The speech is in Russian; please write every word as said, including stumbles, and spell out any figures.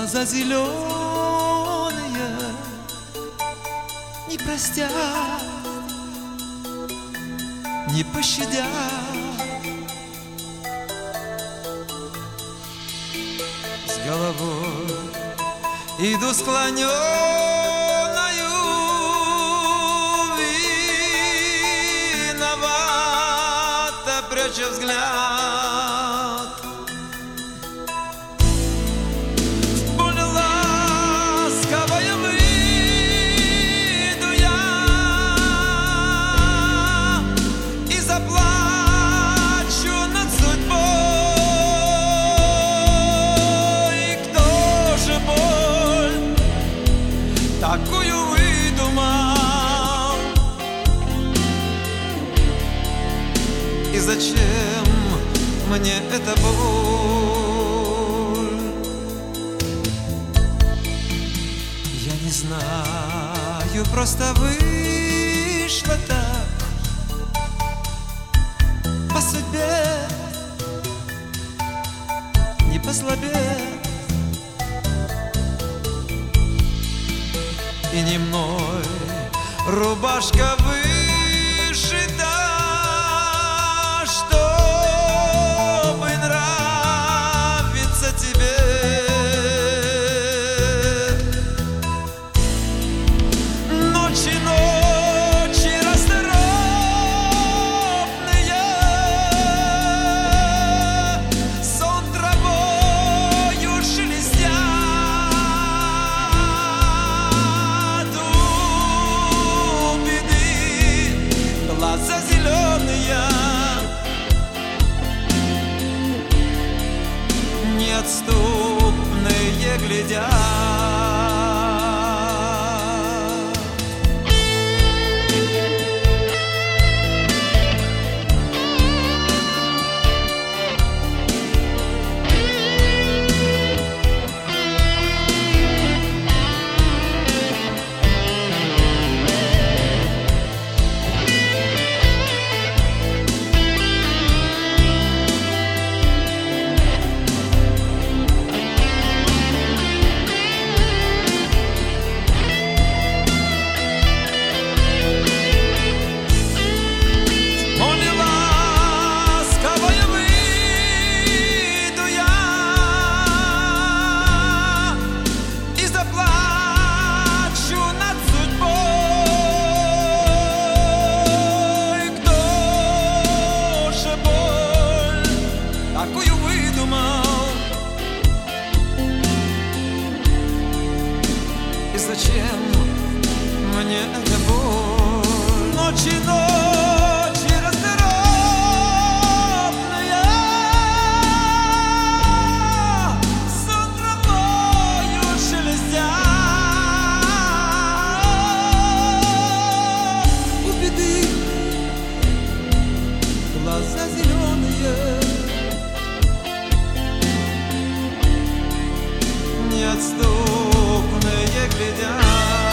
глаза зеленые не простят, не пощадят. С головой иду склоненною, виновато пряча взгляд. Боль ласковая выйду я и заплачу над судьбой. Кто же боль такую выдумал? И зачем мне эта боль? Я не знаю, просто вышло так по судьбе, не по слабе. И не мной рубашка вышита, чтобы нравиться тебе. Ночи, ночи расторопные, сон травою шелестят. У беды глаза зеленые неотступные глядят. И зачем мне эта боль? Ночи, ночи расторопные, сон травою шелестят. У беды глаза зеленые неотступные глядят.